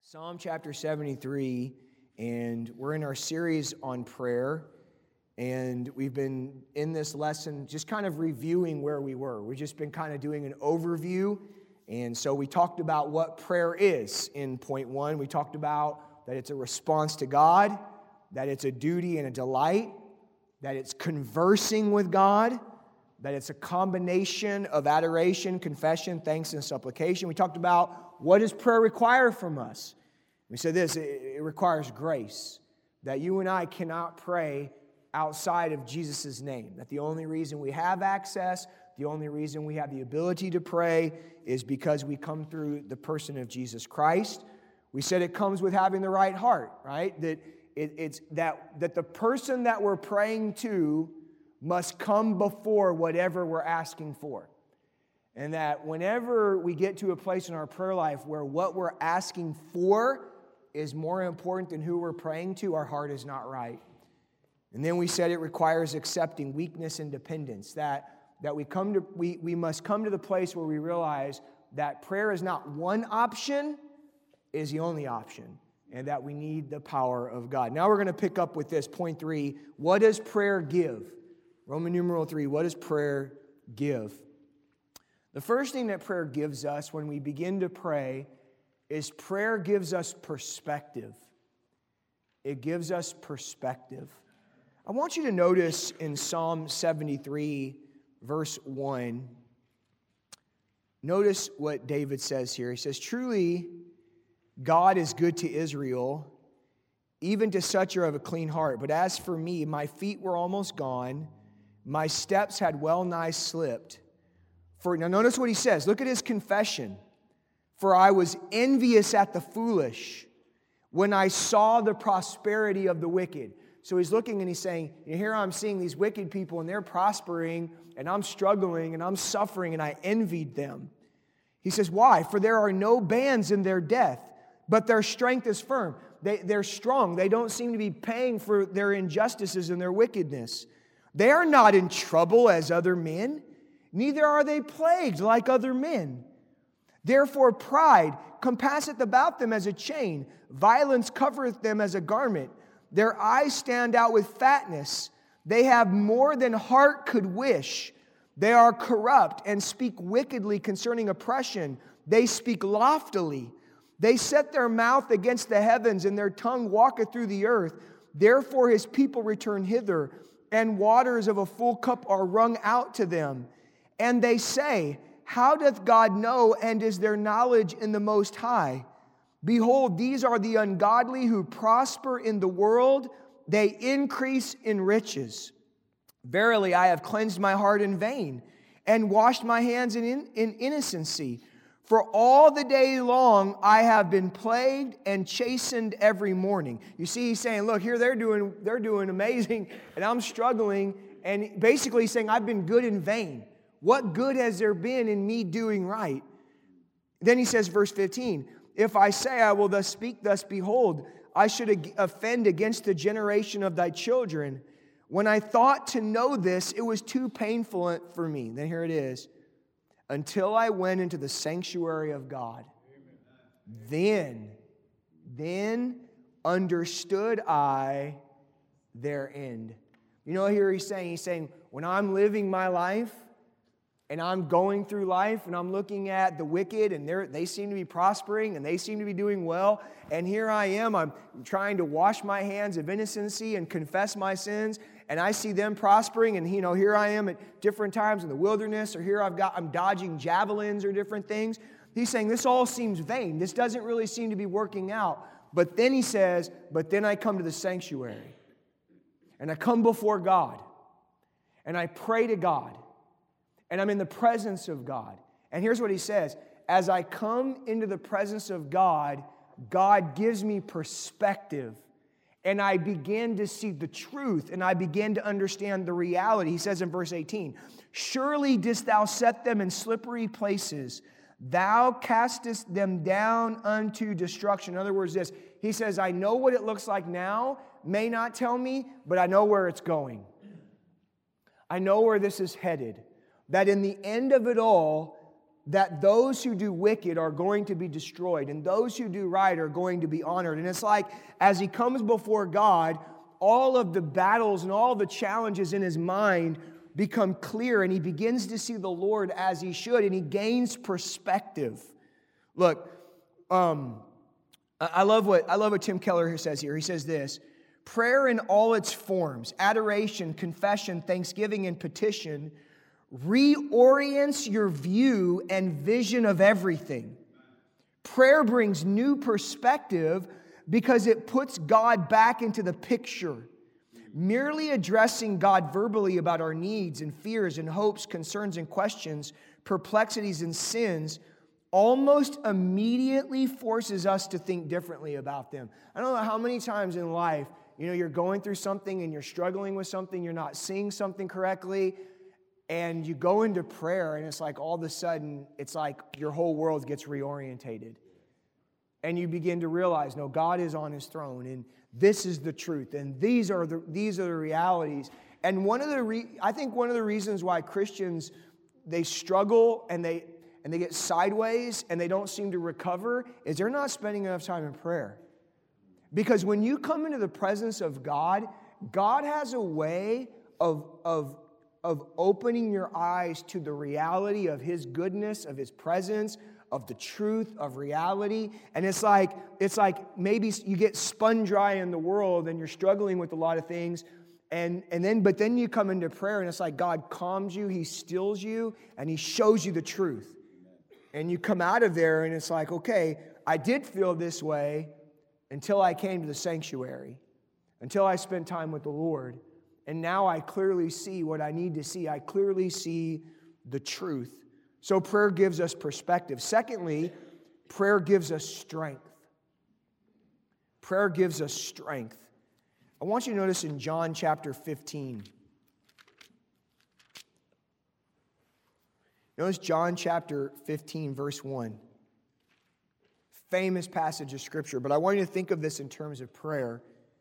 Psalm chapter 73, and we're in our series on prayer, and we've been in this lesson just kind of reviewing where we were. We've just been kind of doing an overview, and so we talked about what prayer is in point 1. We talked about that it's a response to God, that it's a duty and a delight, that it's conversing with God, that it's a combination of adoration, confession, thanks, and supplication. We talked about what does prayer require from us. We said this, it requires grace, that you and I cannot pray outside of Jesus' name, that the only reason we have access, the only reason we have the ability to pray is because we come through the person of Jesus Christ. We said it comes with having the right heart, right? That it's that the person that we're praying to must come before whatever we're asking for. And that whenever we get to a place in our prayer life where what we're asking for is more important than who we're praying to, our heart is not right. And then we said it requires accepting weakness and dependence, that we must come to the place where we realize that prayer is not one option, it is the only option, and that we need the power of God. Now we're going to pick up with this, point 3. What does prayer give? Roman numeral 3, what does prayer give? The first thing that prayer gives us when we begin to pray is prayer gives us perspective. It gives us perspective. I want you to notice in Psalm 73, verse 1, notice what David says here. He says, "Truly, God is good to Israel, even to such who have a clean heart. But as for me, my feet were almost gone. My steps had well nigh slipped. Now notice what he says. Look at his confession. For I was envious at the foolish when I saw the prosperity of the wicked." So he's looking and he's saying, here I'm seeing these wicked people and they're prospering and I'm struggling and I'm suffering and I envied them. He says, why? For there are no bands in their death, but their strength is firm. They're strong. They don't seem to be paying for their injustices and their wickedness. They are not in trouble as other men, neither are they plagued like other men. Therefore pride compasseth about them as a chain, violence covereth them as a garment. Their eyes stand out with fatness. They have more than heart could wish. They are corrupt and speak wickedly concerning oppression. They speak loftily. They set their mouth against the heavens, and their tongue walketh through the earth. Therefore his people return hither, and waters of a full cup are wrung out to them. And they say, how doth God know, and is there knowledge in the Most High? Behold, these are the ungodly who prosper in the world. They increase in riches. Verily, I have cleansed my heart in vain, and washed my hands in innocency. For all the day long I have been plagued and chastened every morning. You see, he's saying, look, here they're doing amazing, and I'm struggling. And basically he's saying, I've been good in vain. What good has there been in me doing right? Then he says, verse 15, if I say I will thus speak, thus behold, I should offend against the generation of thy children. When I thought to know this, it was too painful for me. Then here it is. Until I went into the sanctuary of God. Then understood I their end. You know, here he's saying, when I'm living my life, and I'm going through life and I'm looking at the wicked and they seem to be prospering and they seem to be doing well. And here I am, I'm trying to wash my hands of innocency and confess my sins. And I see them prospering and here I am at different times in the wilderness, or here I'm dodging javelins or different things. He's saying this all seems vain. This doesn't really seem to be working out. But then he says, but then I come to the sanctuary and I come before God and I pray to God. And I'm in the presence of God. And here's what he says. As I come into the presence of God, God gives me perspective. And I begin to see the truth. And I begin to understand the reality. He says in verse 18, surely didst thou set them in slippery places. Thou castest them down unto destruction. In other words, he says, I know what it looks like now. May not tell me, but I know where it's going. I know where this is headed. That in the end of it all, that those who do wicked are going to be destroyed and those who do right are going to be honored. And it's like as he comes before God, all of the battles and all the challenges in his mind become clear, and he begins to see the Lord as he should, and he gains perspective. Look, I love what Tim Keller says here. He says this: prayer in all its forms, adoration, confession, thanksgiving, and petition, reorients your view and vision of everything. Prayer brings new perspective because it puts God back into the picture. Merely addressing God verbally about our needs and fears and hopes, concerns and questions, perplexities and sins almost immediately forces us to think differently about them. I don't know how many times in life, you're going through something and you're struggling with something, you're not seeing something correctly, and you go into prayer and it's like all of a sudden, it's like your whole world gets reorientated. And you begin to realize, no, God is on his throne, and this is the truth, and these are the realities. And I think one of the reasons why Christians, they struggle and they get sideways and they don't seem to recover is they're not spending enough time in prayer. Because when you come into the presence of God, God has a way of opening your eyes to the reality of his goodness, of his presence, of the truth, of reality. And it's like maybe you get spun dry in the world and you're struggling with a lot of things. But then you come into prayer and it's like God calms you, he stills you, and he shows you the truth. And you come out of there and it's like, okay, I did feel this way until I came to the sanctuary, until I spent time with the Lord. And now I clearly see what I need to see. I clearly see the truth. So prayer gives us perspective. Secondly, prayer gives us strength. Prayer gives us strength. I want you to notice in John chapter 15. Notice John chapter 15, verse 1. Famous passage of Scripture, but I want you to think of this in terms of prayer.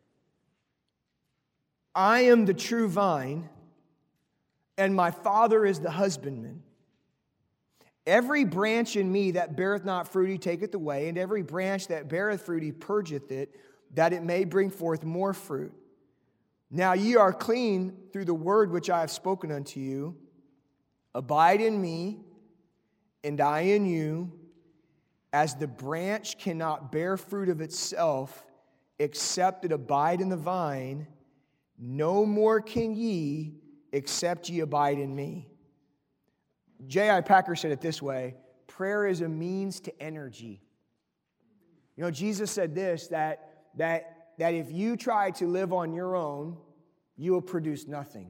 I am the true vine, and my Father is the husbandman. Every branch in me that beareth not fruit, he taketh away, and every branch that beareth fruit, he purgeth it, that it may bring forth more fruit. Now ye are clean through the word which I have spoken unto you. Abide in me, and I in you, as the branch cannot bear fruit of itself, except it abide in the vine, no more can ye, except ye abide in me. J.I. Packer said it this way: prayer is a means to energy. Jesus said this, that if you try to live on your own, you will produce nothing.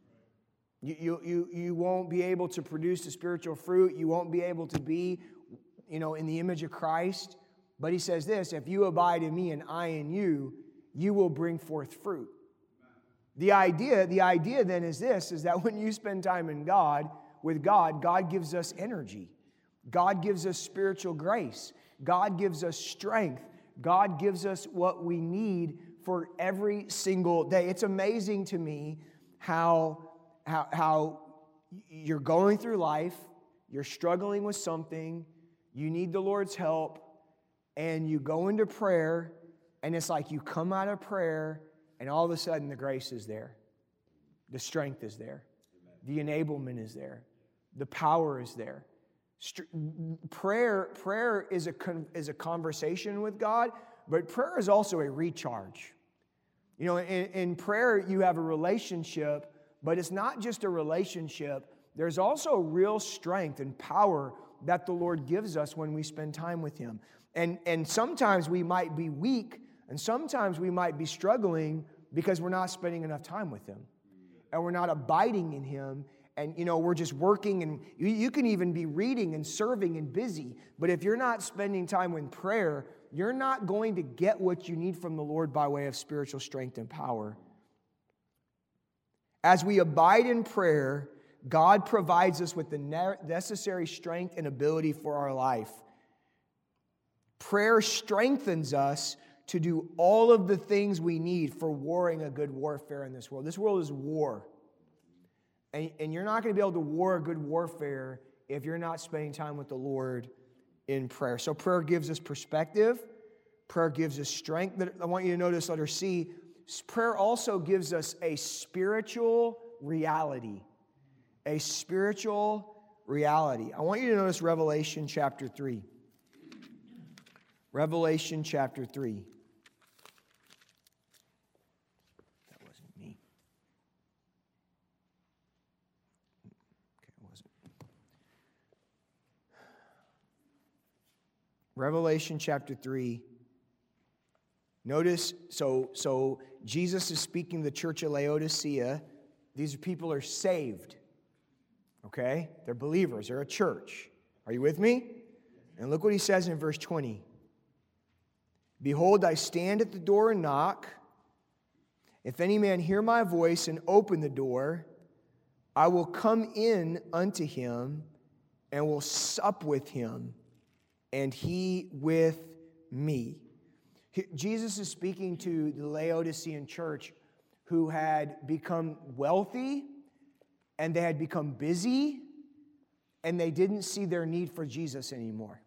You won't be able to produce the spiritual fruit. You won't be able to be, in the image of Christ. But he says this: if you abide in me and I in you, you will bring forth fruit. The idea then is this, is that when you spend time with God, God gives us energy. God gives us spiritual grace. God gives us strength. God gives us what we need for every single day. It's amazing to me how you're going through life, you're struggling with something, you need the Lord's help, and you go into prayer, and it's like you come out of prayer, and all of a sudden the grace is there. The strength is there. The enablement is there. The power is there. Prayer is a conversation with God, but prayer is also a recharge. In prayer you have a relationship, but it's not just a relationship. There's also real strength and power that the Lord gives us when we spend time with him. And sometimes we might be weak, and sometimes we might be struggling because we're not spending enough time with him. And we're not abiding in him. And, we're just working, and you can even be reading and serving and busy. But if you're not spending time in prayer, you're not going to get what you need from the Lord by way of spiritual strength and power. As we abide in prayer, God provides us with the necessary strength and ability for our life. Prayer strengthens us to do all of the things we need for warring a good warfare in this world. This world is war. And you're not going to be able to war a good warfare if you're not spending time with the Lord in prayer. So prayer gives us perspective. Prayer gives us strength. I want you to notice letter C. Prayer also gives us a spiritual reality. A spiritual reality. I want you to notice Revelation chapter 3. Revelation chapter 3. That wasn't me. Okay, it wasn't. Revelation chapter 3. Notice, so Jesus is speaking to the church of Laodicea. These people are saved. Okay? They're believers. They're a church. Are you with me? And look what he says in verse 20. Behold, I stand at the door and knock. If any man hear my voice and open the door, I will come in unto him and will sup with him, and he with me. Jesus is speaking to the Laodicean church who had become wealthy and they had become busy and they didn't see their need for Jesus anymore.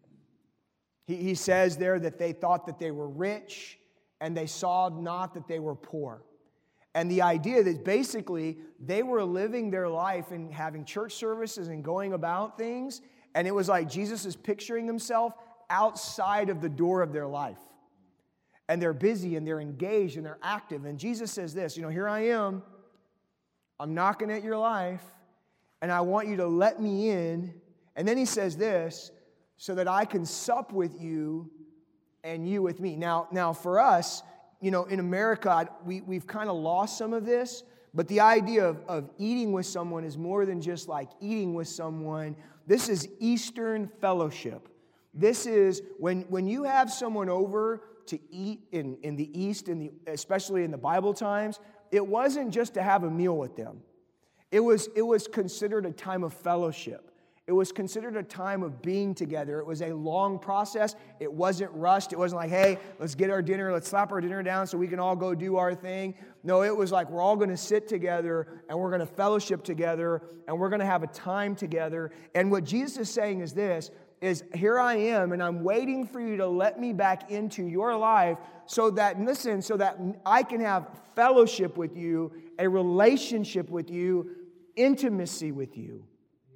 He says there that they thought that they were rich and they saw not that they were poor. And the idea that basically they were living their life and having church services and going about things, and it was like Jesus is picturing himself outside of the door of their life. And they're busy and they're engaged and they're active. And Jesus says this, here I am. I'm knocking at your life and I want you to let me in. And then he says this, so that I can sup with you and you with me. Now for us, in America, we've kind of lost some of this, but the idea of eating with someone is more than just like eating with someone. This is Eastern fellowship. This is when you have someone over to eat in the East, especially in the Bible times, it wasn't just to have a meal with them. It was considered a time of fellowship. It was considered a time of being together. It was a long process. It wasn't rushed. It wasn't like, hey, let's get our dinner, let's slap our dinner down so we can all go do our thing. No, it was like we're all going to sit together and we're going to fellowship together and we're going to have a time together. And what Jesus is saying is this, is here I am and I'm waiting for you to let me back into your life so that I can have fellowship with you, a relationship with you, intimacy with you.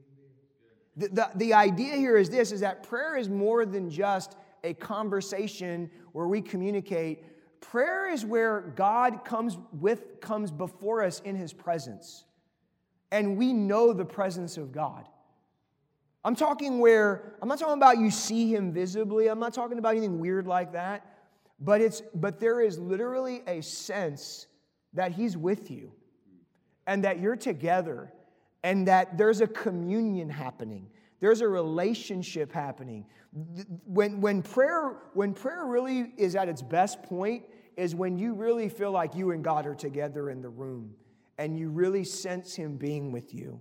The idea here is this, is that prayer is more than just a conversation where we communicate. Prayer is where God comes before us in His presence. And we know the presence of God. I'm not talking about you see Him visibly. I'm not talking about anything weird like that. But there is literally a sense that He's with you and that you're together and that there's a communion happening. There's a relationship happening. When prayer really is at its best point is when you really feel like you and God are together in the room and you really sense Him being with you.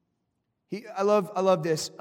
I love this.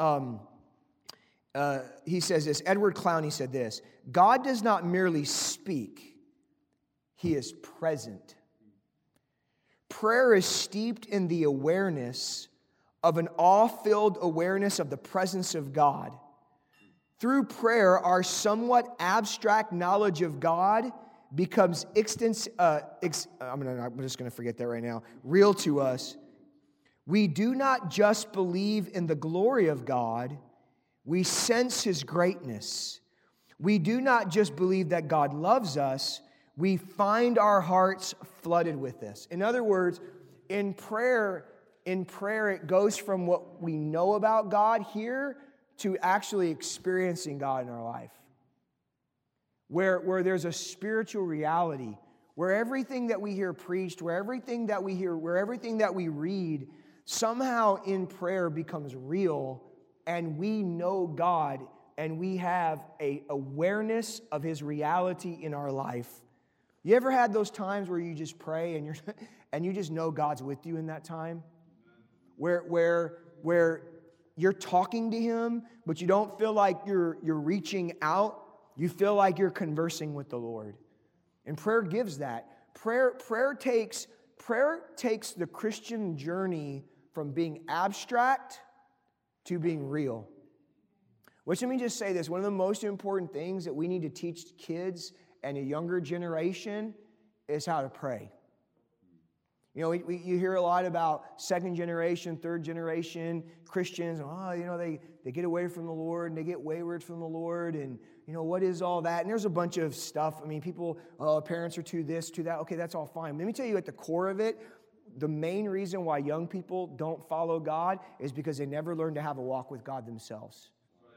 He says this. Edward Clowney said this. God does not merely speak. He is present. Prayer is steeped in the awareness of an awe-filled awareness of the presence of God. Through prayer, our somewhat abstract knowledge of God becomes I'm just going to forget that right now. Real to us. We do not just believe in the glory of God, we sense His greatness. We do not just believe that God loves us, we find our hearts flooded with this. In other words, in prayer it goes from what we know about God here to actually experiencing God in our life. Where there's a spiritual reality, where everything that we hear preached, where everything that we read, somehow in prayer becomes real, and we know God, and we have an awareness of His reality in our life. You ever had those times where you just pray and you just know God's with you in that time? Where you're talking to Him, but you don't feel like you're reaching out. You feel like you're conversing with the Lord. And prayer gives that. Prayer takes the Christian journey from being abstract to being real. Which, let me just say this, one of the most important things that we need to teach kids and a younger generation is how to pray. You know, you hear a lot about second generation, third generation Christians. Oh, you know, they get away from the Lord and they get wayward from the Lord. And, you know, what is all that? And there's a bunch of stuff. I mean, people, parents are too this, too that. Okay, that's all fine. Let me tell you at the core of it, the main reason why young people don't follow God is because they never learn to have a walk with God themselves.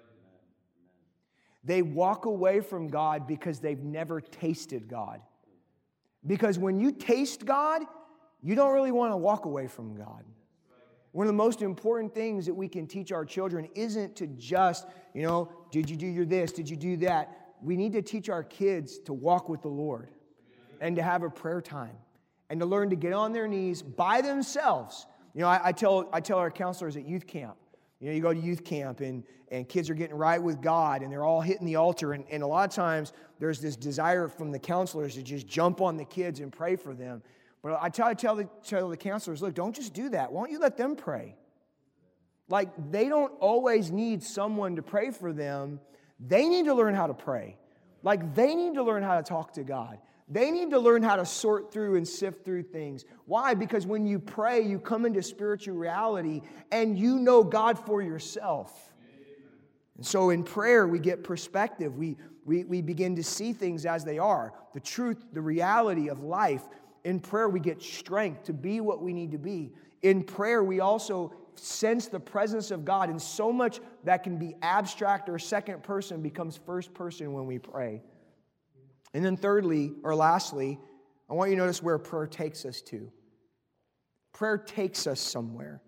They walk away from God because they've never tasted God. Because when you taste God, you don't really want to walk away from God. One of the most important things that we can teach our children isn't to just, you know, did you do your this? Did you do that? We need to teach our kids to walk with the Lord and to have a prayer time and to learn to get on their knees by themselves. You know, I tell our counselors at youth camp, you know, you go to youth camp and kids are getting right with God and they're all hitting the altar. And a lot of times there's this desire from the counselors to just jump on the kids and pray for them. But I tell the counselors, look, don't just do that. Why don't you let them pray? Like, they don't always need someone to pray for them. They need to learn how to pray. Like, they need to learn how to talk to God. They need to learn how to sort through and sift through things. Why? Because when you pray, you come into spiritual reality and you know God for yourself. And so in prayer, we get perspective. We begin to see things as they are. The truth, the reality of life. In prayer, we get strength to be what we need to be. In prayer, we also sense the presence of God, and so much that can be abstract or second person becomes first person when we pray. And then thirdly, or lastly, I want you to notice where prayer takes us to. Prayer takes us somewhere.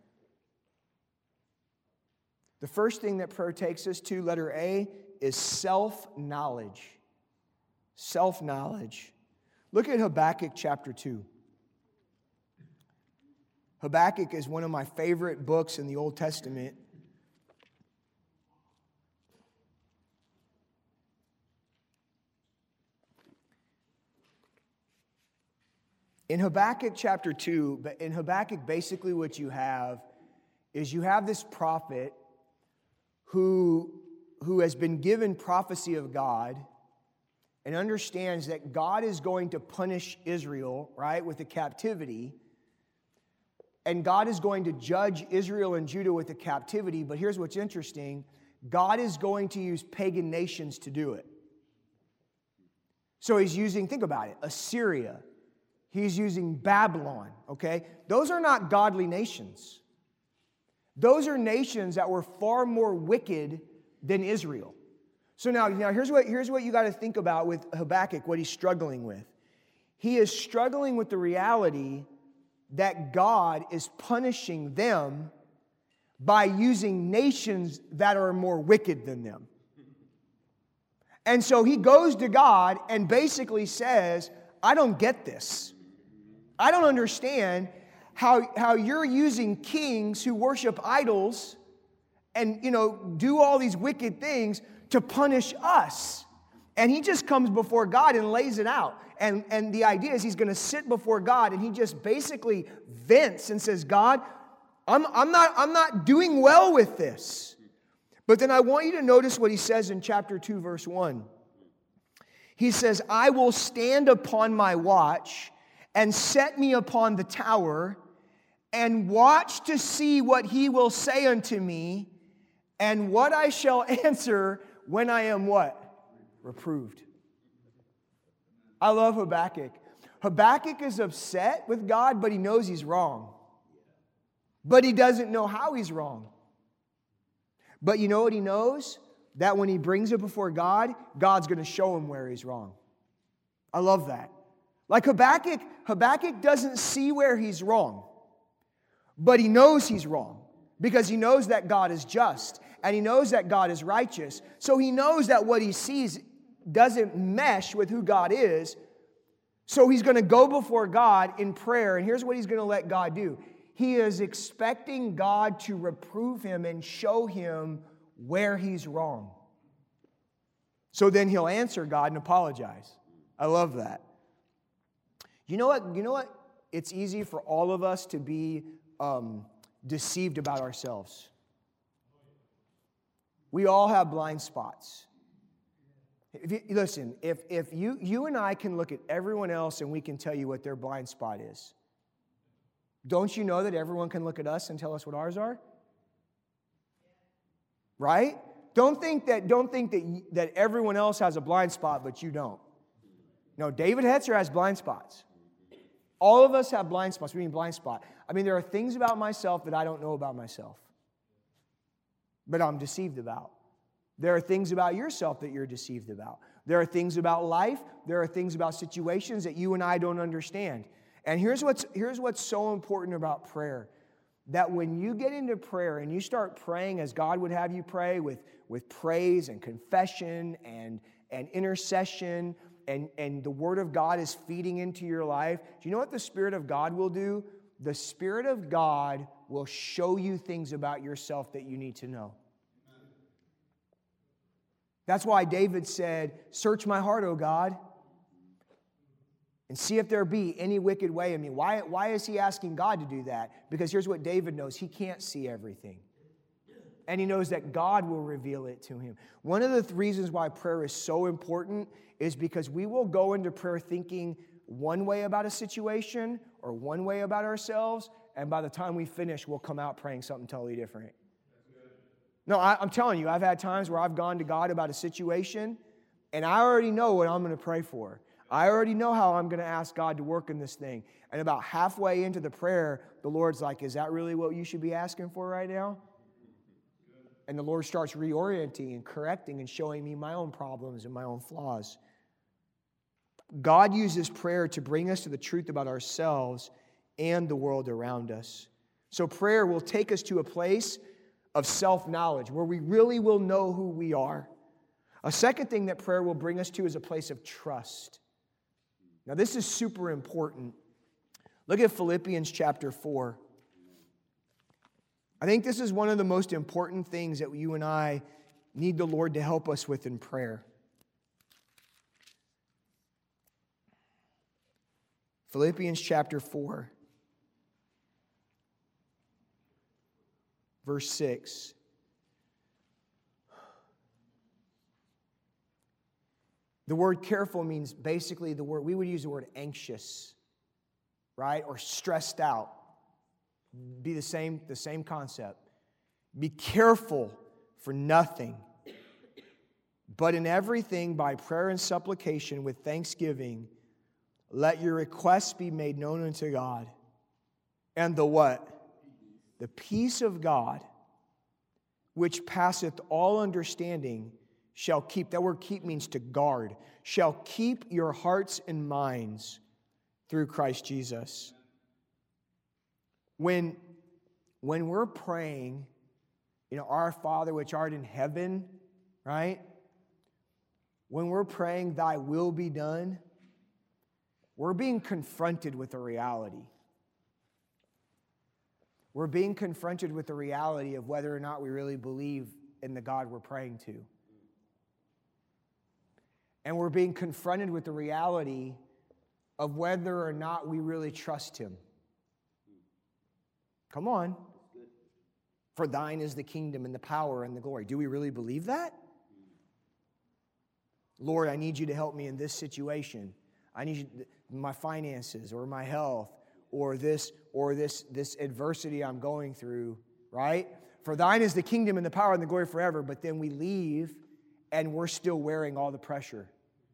The first thing that prayer takes us to, letter A, is self-knowledge. Self-knowledge. Look at Habakkuk chapter 2. Habakkuk is one of my favorite books in the Old Testament. In Habakkuk chapter 2, in Habakkuk, basically what you have is you have this prophet who has been given prophecy of God and understands that God is going to punish Israel, right, with the captivity. And God is going to judge Israel and Judah with the captivity. But here's what's interesting. God is going to use pagan nations to do it. So he's using, think about it, Assyria. He's using Babylon, okay? Those are not godly nations. Those are nations that were far more wicked than Israel. So now here's what you got to think about with Habakkuk, what he's struggling with. He is struggling with the reality that God is punishing them by using nations that are more wicked than them. And so he goes to God and basically says, I don't get this. I don't understand how you're using kings who worship idols and, do all these wicked things to punish us. And he just comes before God and lays it out. And the idea is he's going to sit before God and he just basically vents and says, God, I'm not doing well with this. But then I want you to notice what he says in chapter 2, verse 1. He says, I will stand upon my watch and set me upon the tower and watch to see what he will say unto me and what I shall answer when I am what? Reproved. I love Habakkuk. Habakkuk is upset with God, but he knows he's wrong. But he doesn't know how he's wrong. But you know what he knows? That when he brings it before God, God's going to show him where he's wrong. I love that. Like Habakkuk doesn't see where he's wrong. But he knows he's wrong. Because he knows that God is just. And he knows that God is righteous. So he knows that what he sees doesn't mesh with who God is. So he's going to go before God in prayer. And here's what he's going to let God do. He is expecting God to reprove him and show him where he's wrong. So then he'll answer God and apologize. I love that. You know what? It's easy for all of us to be deceived about ourselves. We all have blind spots. Listen, if you and I can look at everyone else and we can tell you what their blind spot is, don't you know that everyone can look at us and tell us what ours are? Right? Don't think that everyone else has a blind spot, but you don't. No, David Hetzer has blind spots. All of us have blind spots. What do you mean blind spot? I mean, there are things about myself that I don't know about myself, but I'm deceived about. There are things about yourself that you're deceived about. There are things about life. There are things about situations that you and I don't understand. And here's what's so important about prayer. That when you get into prayer and you start praying as God would have you pray with praise and confession and intercession and the Word of God is feeding into your life, do you know what the Spirit of God will do? The Spirit of God will show you things about yourself that you need to know. That's why David said, "Search my heart, O God, and see if there be any wicked way in me." Why is he asking God to do that? Because here's what David knows. He can't see everything. And he knows that God will reveal it to him. One of the reasons why prayer is so important is because we will go into prayer thinking one way about a situation or one way about ourselves, and by the time we finish, we'll come out praying something totally different. No, I'm telling you, I've had times where I've gone to God about a situation, and I already know what I'm going to pray for. I already know how I'm going to ask God to work in this thing. And about halfway into the prayer, the Lord's like, "Is that really what you should be asking for right now?" And the Lord starts reorienting and correcting and showing me my own problems and my own flaws. God uses prayer to bring us to the truth about ourselves and the world around us. So prayer will take us to a place of self-knowledge where we really will know who we are. A second thing that prayer will bring us to is a place of trust. Now, this is super important. Look at Philippians chapter 4. I think this is one of the most important things that you and I need the Lord to help us with in prayer. Philippians chapter 4, verse 6. The word careful means basically we would use the word anxious, right? Or stressed out. Be the same concept. Be careful for nothing, but in everything by prayer and supplication with thanksgiving, let your requests be made known unto God. And the what? The peace of God, which passeth all understanding, shall keep, that word keep means to guard, shall keep your hearts and minds through Christ Jesus. When we're praying, our Father which art in heaven, right? When we're praying, thy will be done, we're being confronted with a reality. We're being confronted with the reality of whether or not we really believe in the God we're praying to. And we're being confronted with the reality of whether or not we really trust Him. Come on. For thine is the kingdom and the power and the glory. Do we really believe that? Lord, I need you to help me in this situation. I need you, my finances or my health or this adversity I'm going through, right? For thine is the kingdom and the power and the glory forever. But then we leave and we're still wearing all the pressure.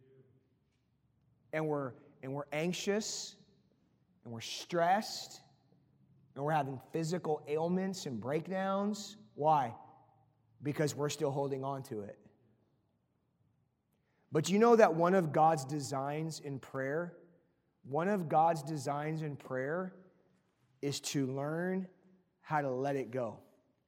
And we're anxious and we're stressed and we're having physical ailments and breakdowns. Why? Because we're still holding on to it. But you know that one of God's designs in prayer, is to learn how to let it go.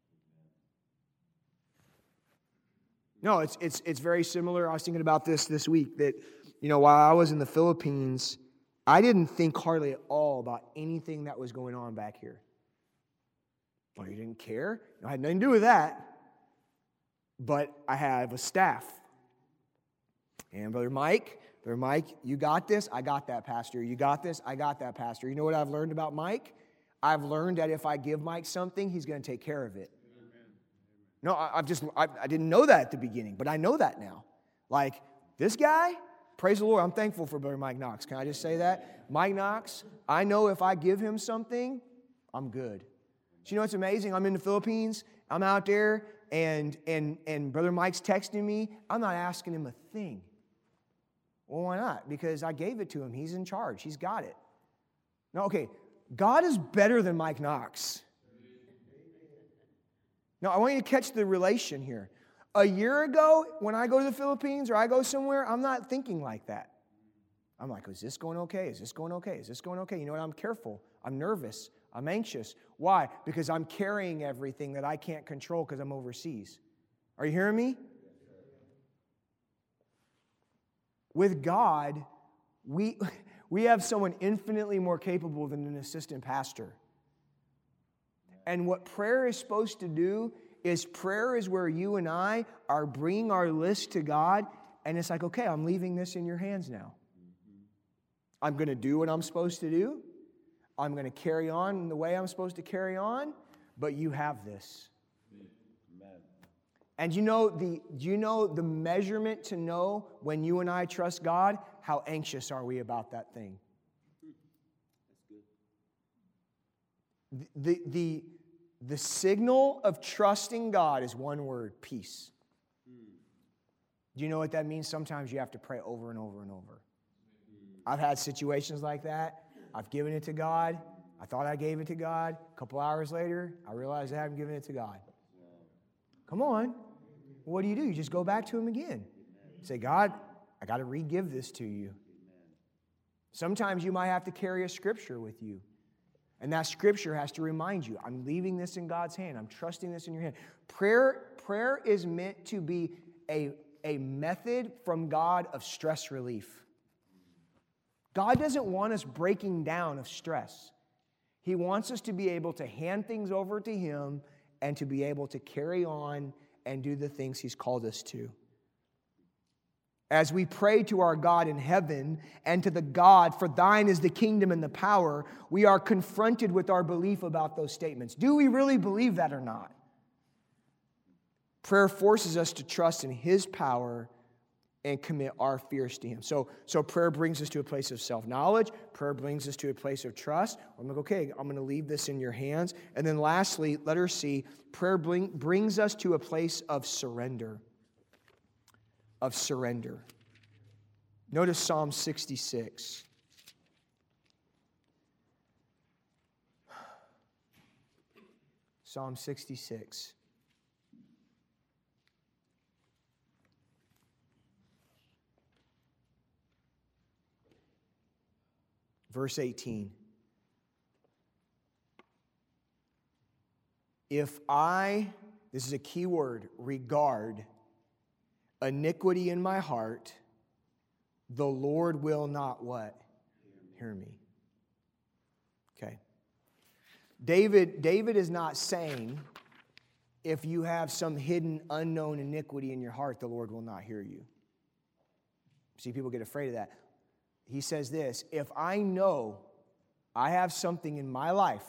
No, it's very similar. I was thinking about this week that, while I was in the Philippines, I didn't think hardly at all about anything that was going on back here. Well, you didn't care? I had nothing to do with that. But I have a staff. And Brother Mike, you got this? I got that, Pastor. You got this? I got that, Pastor. You know what I've learned about Mike? I've learned that if I give Mike something, he's going to take care of it. No, I didn't know that at the beginning, but I know that now. Like, this guy, praise the Lord, I'm thankful for Brother Mike Knox. Can I just say that? Mike Knox, I know if I give him something, I'm good. So you know what's amazing? I'm in the Philippines, I'm out there, and Brother Mike's texting me. I'm not asking him a thing. Well, why not? Because I gave it to him. He's in charge. He's got it. No, okay, God is better than Mike Knox. Now, I want you to catch the relation here. A year ago, when I go to the Philippines or I go somewhere, I'm not thinking like that. I'm like, is this going okay? Is this going okay? Is this going okay? You know what? I'm careful. I'm nervous. I'm anxious. Why? Because I'm carrying everything that I can't control because I'm overseas. Are you hearing me? With God, we have someone infinitely more capable than an assistant pastor. And what prayer is supposed to do is prayer is where you and I are bringing our list to God, and it's like, okay, I'm leaving this in your hands now. I'm going to do what I'm supposed to do. I'm going to carry on in the way I'm supposed to carry on, but you have this. Amen. And you know the measurement to know when you and I trust God? How anxious are we about that thing? That's good. The signal of trusting God is one word: peace. Do you know what that means? Sometimes you have to pray over and over and over. I've had situations like that. I've given it to God. I thought I gave it to God. A couple hours later, I realized I haven't given it to God. Come on. What do? You just go back to Him again. Say, God, I got to re-give this to you. Sometimes you might have to carry a scripture with you. And that scripture has to remind you, I'm leaving this in God's hand. I'm trusting this in your hand. Prayer is meant to be a method from God of stress relief. God doesn't want us breaking down of stress. He wants us to be able to hand things over to Him and to be able to carry on and do the things He's called us to. As we pray to our God in heaven and to the God, for thine is the kingdom and the power, we are confronted with our belief about those statements. Do we really believe that or not? Prayer forces us to trust in His power and commit our fears to Him. So prayer brings us to a place of self-knowledge. Prayer brings us to a place of trust. I'm like, okay, I'm going to leave this in your hands. And then lastly, letter C, prayer brings us to a place of surrender. Of surrender. Notice Psalm 66. Psalm 66. Verse 18. If I, this is a key word, regard iniquity in my heart, the Lord will not what? Hear me. Okay. David is not saying if you have some hidden, unknown iniquity in your heart, the Lord will not hear you. See, people get afraid of that. He says this, if I know I have something in my life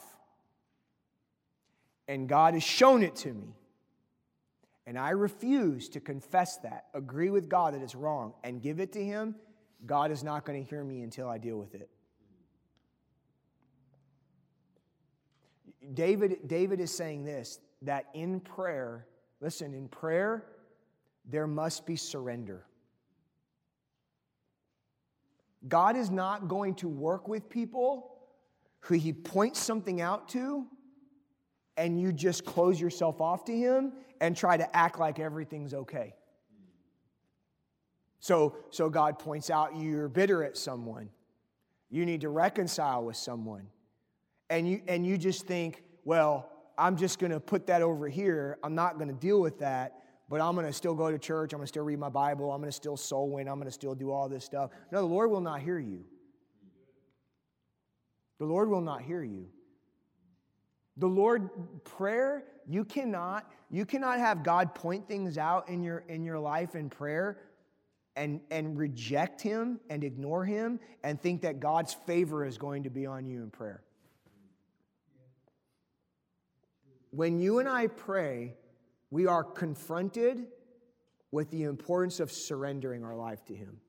and God has shown it to me, and I refuse to confess that, agree with God that it's wrong, and give it to Him, God is not going to hear me until I deal with it. David is saying this, that in prayer, listen, in prayer, there must be surrender. God is not going to work with people who He points something out to, and you just close yourself off to Him and try to act like everything's okay. So God points out you're bitter at someone. You need to reconcile with someone. And you just think, well, I'm just going to put that over here. I'm not going to deal with that, but I'm going to still go to church. I'm going to still read my Bible. I'm going to still soul win. I'm going to still do all this stuff. No, the Lord will not hear you. The Lord will not hear you. The Lord, prayer, you cannot have God point things out in your life in prayer and reject Him and ignore Him and think that God's favor is going to be on you in prayer. When you and I pray, we are confronted with the importance of surrendering our life to Him.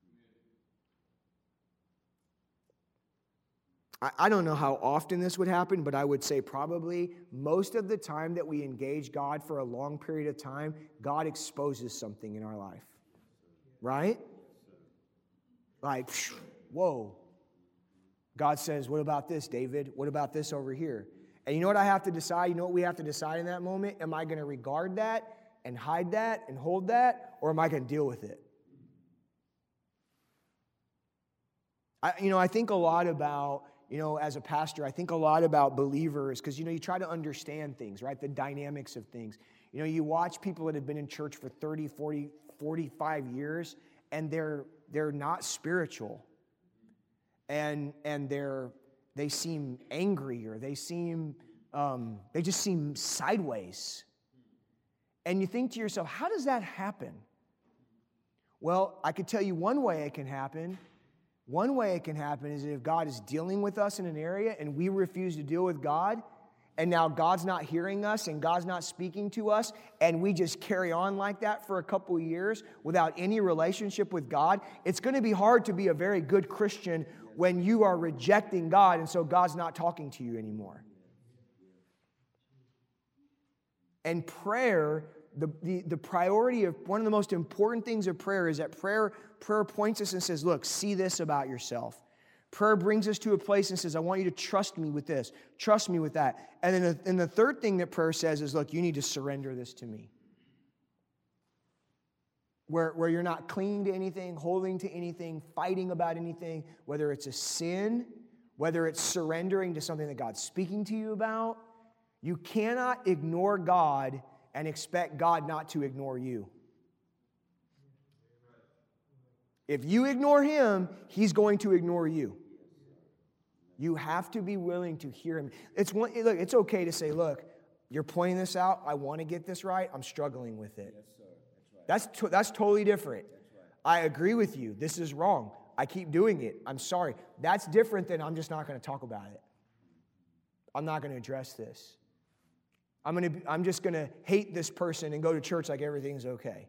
I don't know how often this would happen, but I would say probably most of the time that we engage God for a long period of time, God exposes something in our life. Right? Like, whoa. God says, what about this, David? What about this over here? And you know what I have to decide? You know what we have to decide in that moment? Am I going to regard that and hide that and hold that? Or am I going to deal with it? I think a lot about, as a pastor, I think a lot about believers because, you try to understand things, right? The dynamics of things. You watch people that have been in church for 30, 40, 45 years, and they're not spiritual. And they seem angry, or they just seem sideways. And you think to yourself, how does that happen? Well, I could tell you one way it can happen. One way it can happen is if God is dealing with us in an area and we refuse to deal with God, and now God's not hearing us and God's not speaking to us, and we just carry on like that for a couple of years without any relationship with God, it's going to be hard to be a very good Christian when you are rejecting God and so God's not talking to you anymore. And prayer, the priority of one of the most important things of prayer is that prayer points us and says, look, see this about yourself. Prayer brings us to a place and says, I want you to trust me with this, trust me with that. And then the third thing that prayer says is, look, you need to surrender this to me. Where you're not clinging to anything, holding to anything, fighting about anything, whether it's a sin, whether it's surrendering to something that God's speaking to you about. You cannot ignore God and expect God not to ignore you. If you ignore Him, He's going to ignore you. You have to be willing to hear Him. It's okay to say, look, you're pointing this out. I want to get this right. I'm struggling with it. Yes, sir. That's totally different. I agree with you. This is wrong. I keep doing it. I'm sorry. That's different than I'm just not going to talk about it. I'm not going to address this. I'm just going to hate this person and go to church like everything's okay.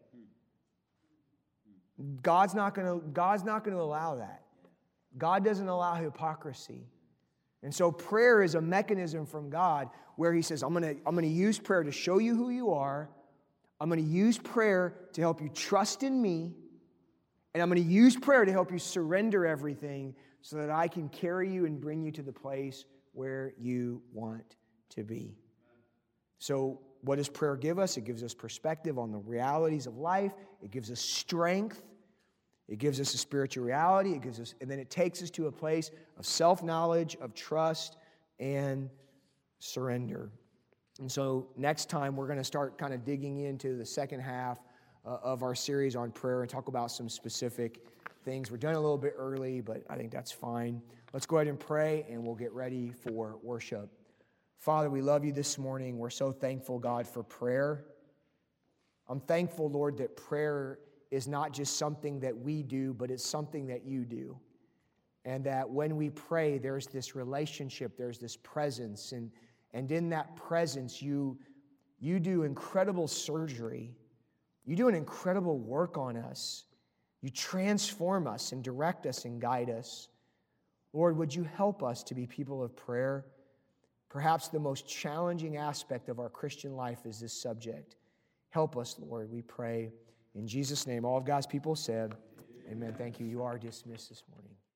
God's not going to allow that. God doesn't allow hypocrisy. And so prayer is a mechanism from God where He says, I'm going to use prayer to show you who you are. I'm going to use prayer to help you trust in me. And I'm going to use prayer to help you surrender everything so that I can carry you and bring you to the place where you want to be. So what does prayer give us? It gives us perspective on the realities of life. It gives us strength. It gives us a spiritual reality. And then it takes us to a place of self-knowledge, of trust, and surrender. And so next time we're going to start kind of digging into the second half of our series on prayer and talk about some specific things. We're done a little bit early, but I think that's fine. Let's go ahead and pray, and we'll get ready for worship. Father, we love you this morning. We're so thankful, God, for prayer. I'm thankful, Lord, that prayer is not just something that we do, but it's something that you do. And that when we pray, there's this relationship, there's this presence. And in that presence, you do incredible surgery. You do an incredible work on us. You transform us and direct us and guide us. Lord, would you help us to be people of prayer? Perhaps the most challenging aspect of our Christian life is this subject. Help us, Lord, we pray. In Jesus' name, all of God's people said, amen. Thank you. You are dismissed this morning.